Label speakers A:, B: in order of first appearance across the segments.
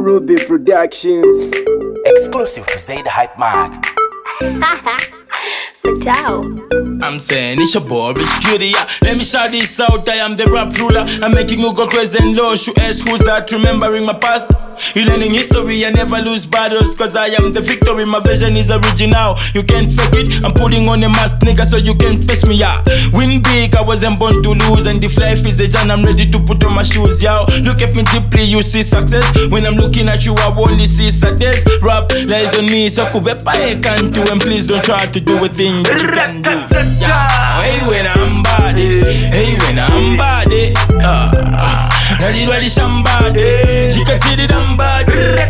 A: Ruby Productions.
B: Exclusive to Zaid Hype Mag.
C: Ciao.
D: I'm saying it's your boy Rich Cutie, yeah. Let me shout this out, I am the rap ruler. I'm making you go crazy and low. You ask who's that, remembering my past. You learning history, I never lose battles, cause I am the victory, my vision is original. You can't fake it, I'm putting on a mask, nigga, so you can't face me, yeah. Win big, I wasn't born to lose, and if life is a jam, I'm ready to put on my shoes, yeah. Look at me deeply, you see success. When I'm looking at you, I only see success. Rap lies on me, so kubepa I can't do, and please don't try to do a thing that you can do, yeah. Hey, when I'm body, hey, when I'm body, nalirwali somebody, jikatiri dambadi,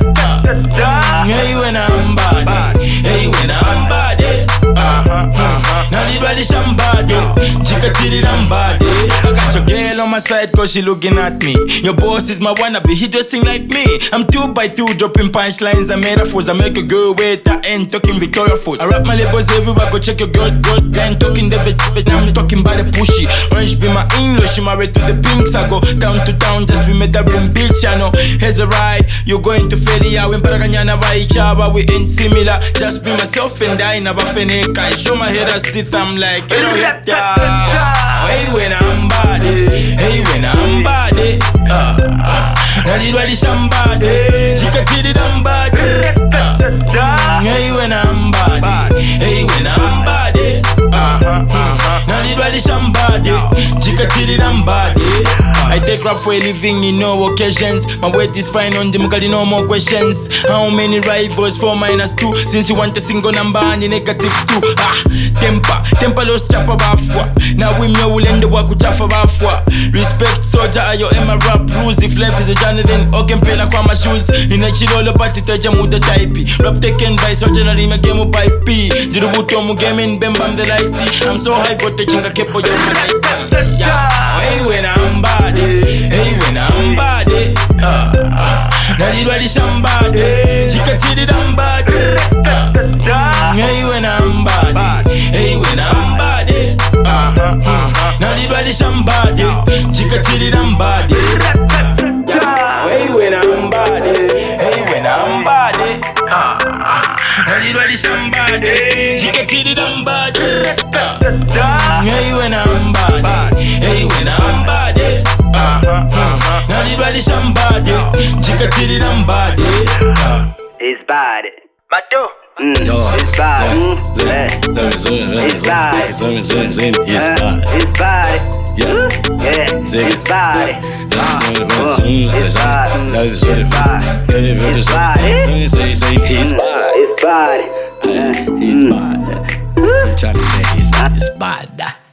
D: hey, when I'm body, hey, when I'm body, nalirwali somebody, jikatiri dambadi. I got your girl on my side cause she looking at me. Your boss is my wannabe, he dressing like me. I'm 2x2 dropping punchlines and metaphors. I make a girl wait, I ain't talking Victoria Falls. I rap my labels everywhere, go check your girl blind. Talking the but I'm talking by the pushy. Orange be my English, she married to the pinks. I go town to town, just be met up in beach, I know. Here's a ride, you're going to Felia. When Paraganyana Vaikaba, we ain't similar. Just be myself and I never finish. I show my head as teeth, I'm like, you know, yeah. Hey, when I'm body, hey, when I'm body, nalirwali somebody, jikatiri dambadi, hey, when I'm body, hey, when I'm body, nalirwali somebody, jikatiri dambadi. I take rap for a living in no occasions. My weight is fine on the mukali, no more questions. How many rivals? 4 minus 2. Since you want a single number and the negative 2. Temper los chapa bafwa. Now we me will end the work with chafa bafwa. Respect soldier, ayo ema rap rules. If life is a journey, then okay pela kwa my shoes. In a chilolo party teja muda type. Rap taken by soldier na lima game by P. Dirubuto mu game in bembam the lighty. I'm so high for touching a kepo yo malaiti. Yeah, hey when I'm body, hey when I'm body, nalirwali somebody, jikatiri dambadi, hey when I'm body, hey when I'm body, nalirwali somebody, jikatiri dambadi. Hey when I'm body, hey when I'm body, nalirwali somebody, jikatiri dambadi. Hey when I'm body, hey when I'm body, nalirwali somebody, jikatiri dambadi.
E: It's bad.
B: Mato.
E: It's bad. It's bad. It's bad. Yeah. It's bad. It's bad.
F: He's bad. I'm trying to say he's bad.